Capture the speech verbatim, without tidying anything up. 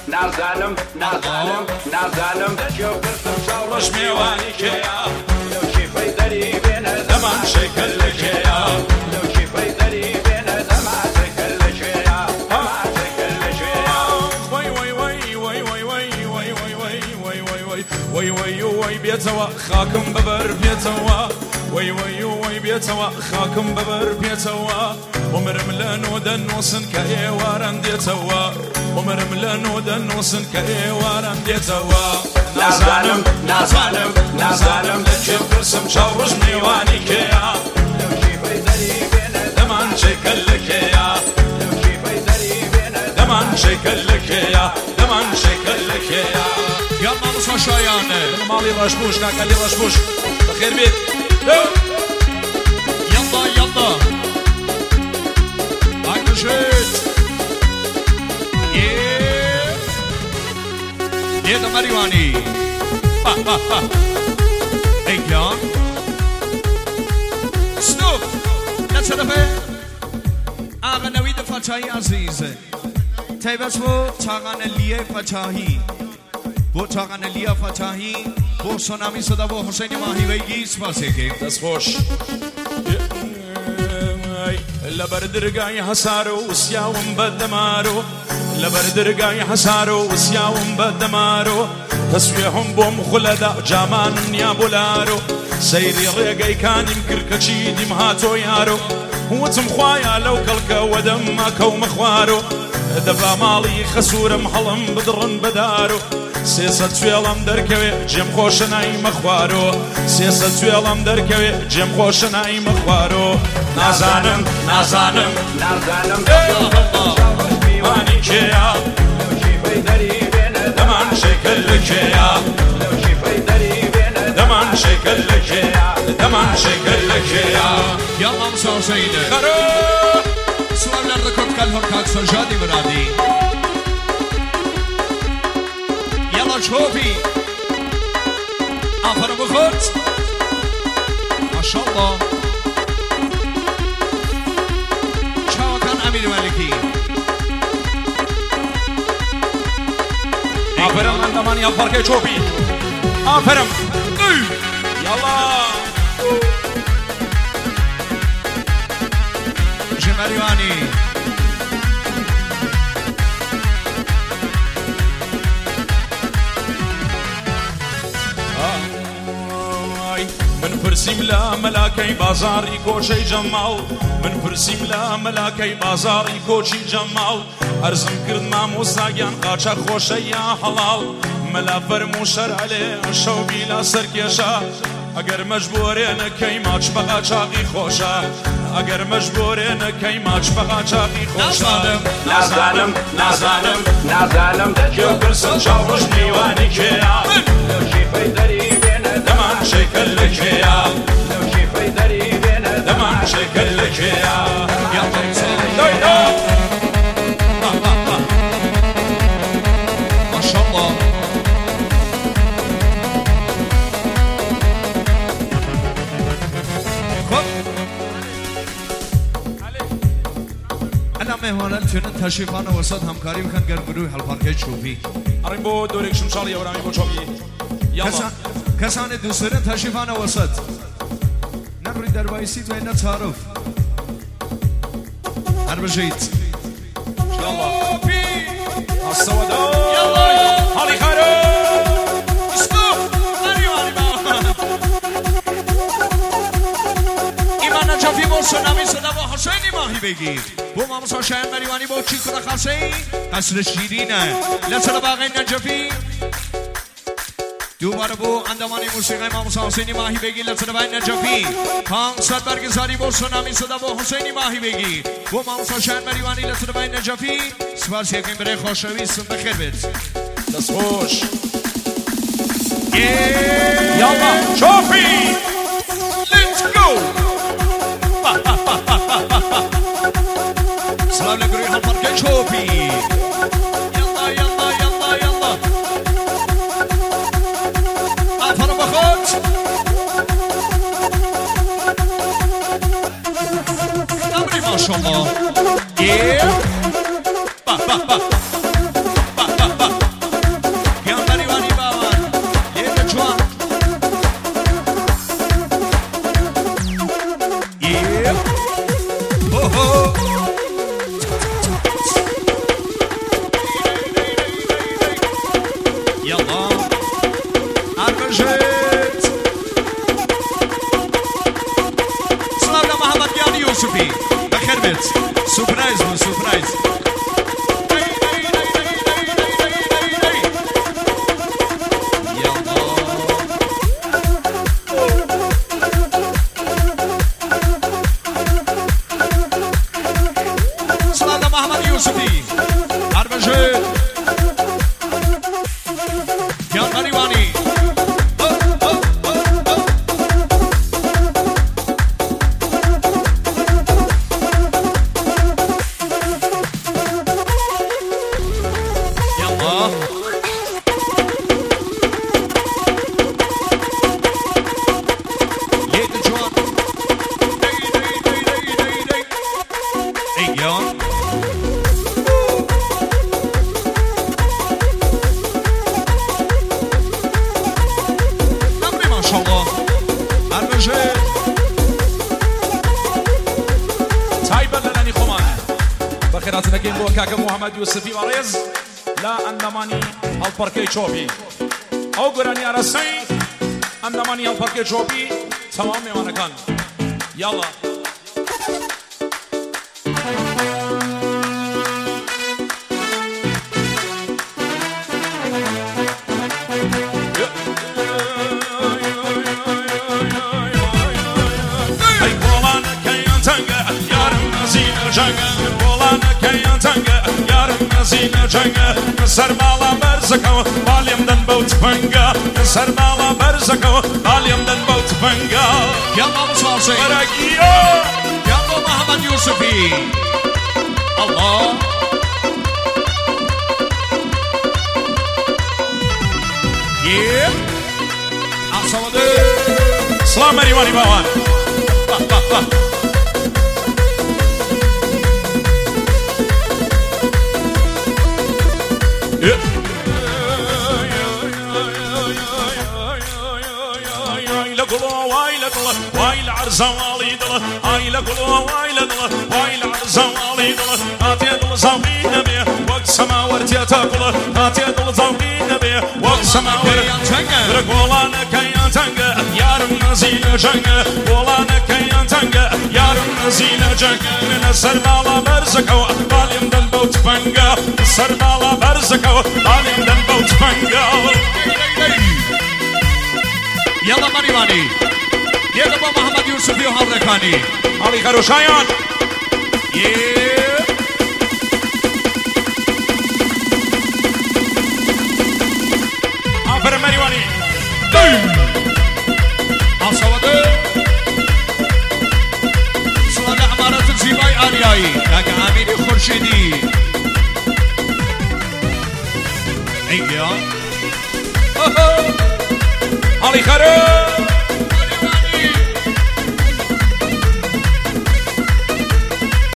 نازانم نازانم نازانم دەچێ پرسم شەڕۆژ میێوانی کێیە لەو شیفەی دەری بێنە دەمان شەکەل لە کێیە لەو شیفەی دەری بێنە دەمان شەکەل لە کێیە دەمان شەکەل لە کێیە وای وای وای وای وای وای وای وای وای وای وای وای وای وای بێتەوە خاکم بەبەر بێتەوە وای وای وای بێتەوە خاکم بەبەر بێتەوە ومرم لە نۆدەن نووسن کە ئێواران دێتەوە ومرم لە نۆدەن نووسن کە ئێواران دێتەوە نازانم نازانم نازانم لەکێ پرسم چاو ڕۆژ میێوانی کێیە لەو شیفەی دەری بێنە دەمان شەکەل لە کێیە لەو شیفەی دەری بێنە دەمان شەکەل لە کێیە دەمان شەکەل لە کێیە یا مامۆستا شایانە ماڵی ڕەشبوش کاکەلی ڕەشبوش بەخێر بێت یەڵا یەڵا ئاگژێت Yeda Mariwani. Ha ha ha. Hey Jan. Stop. Let's have it. Aga Nawid Fatahi Aziz. Taybas wo Tagan Liye Fatahi. Wo Tagan Liye Fatahi. Wo Sonami Sada wo Hossein Mahi Vegi Spaseke. Das خوش. لبردرقاي حسارو وسياوم بدمارو لبردرقاي حسارو وسياوم بدمارو تسويهم بوم خلدا جامان يا بولارو سيري ريقاي كان يمكر كشيدي مهاتو يارو وتم خوايا لو كلكا ودم ما كو مخوارو دفا مالي خسور محلم بدرن بدارو سياسة تويلم دركوي جم خوشناي مخوارو سياسة تويلم دركوي جم خوشناي مخوارو نازانم نازانم نازانم میوانی کێیە لەو شیفەی دەری بێنە دەمان شەکەل لە کێیە لەو شیفەی دەری بێنە دەمان شەکەل لە کێیە دەمان شەکەل لە کێیە Ya Mamsa Hüseyin'e. خەرۆ Suallarda Kotkal Horkak Sajadi Muradi. Yalla Çofi. Aferin bu kurt. Maşallah. Çavakan Amir Meliki. Aferin lan daman yal parke çopi Aferin Yalla Cemeriwani. من فرسیم لا ملاکی بازاری کوچی جمال من فرسیم لا ملاکی بازاری کوچی جمال ارزم کرد مامۆستاگیان قاچە خۆشە یا هەڵاڵ مەلا فەرموشەر عەلێ شەو بیلا سەرکێشە ئەگەر مەجبورێنەکەی ماچ بەغا چاقی خۆشە ئەگەر مەجبورێنەکەی ماچ بەغا چاقی خۆشە نازانم نازانم نازانم کێو پرسم چاو ڕۆژ میوانی کێیە لەو شیفەی دەری بێنە دەمان شەکەل لە کێیە لەو شیفەی دەری بێنە دەمان شەکەل لە کێیە Maşallah. أنا مهمان چنین تشریفانه وسط همکاری میکن گر گروه هلپارکه چوبی. ئەڕین بۆ دۆرێک شمشاڵی ئەورامی بۆ چۆبی کسان کسان دوست دارن تشریفانه وسط. نروی در وایسید و اینا تعارف. هر بجید. يلا السوداء يلا هالي خارو استوب نریوانی با. ایمان نجفی با سنامی صدا با حسینی ماهی بگیر. بو ماموسا شاید نریوانی با چی کره خاصی قصر شیرینه. لسر باقی نجفی. دوباره بو اندامانی موسیقی ماموسا حسینی ماهی بگیر لطفاً باید نجفی پانصد برگزاری با سنامی صدا با حسینی ماهی بگیر بو ماموسا شهر مریوانی لطفاً باید نجفی سپاس یکیم برای خوشویستون بخیر بید دست خوش یالا شوفی let's go سلام لگروی هلپارکه چوبی یالا یالا یالا یالا آفر بخوت نمری ماشالله با با با با با با الله یک جوان ایگیان نمری ماشالله هرمشه تایبەت لە لانی خۆمانە بەخێراتە دەکەین بۆ کاکە محەممەد یوسفی وەڕێز لا ئەندەمانی هەڵپەڕکەی چۆپی ئەو گۆرانی ئارەسەی ئەندەمانی هەڵپەڕکەی چۆپی تەمام میوانەکان یاڵا سەرماڵا بەرزەکەوە باڵێم دەن بەو تفەنگە سەرماڵا بەرزەکەوە باڵێم دەن بەو تفەنگە يلا ابو صاصي بەرەگیۆ يلا محمد يوسفي الله يب عصمدي سلام مەریوانی باوان واي العرزوالي دله هاي لقلوه واي لدله واي العرزوالي دله هاتي دل زوقين نبيه وقت سما ورتي تاكله هاتي دل زوقين نبيه وقت سما ورتي رقولانا كيان تنقى يارم نزين جنقى قولانا كيان تنقى يارم نزين جنقى من السربالة برزكو باليم دن بوت فنقى السربالة برزكو باليم دن بوت فنقى يلا مريواني يلا با محمد يوسفي وحركاني علي خروشايان يب عفر مريواني عصوده سؤال عمارة الزيباي آرياي كاك عاميني خرشيدي ايجا علي خروش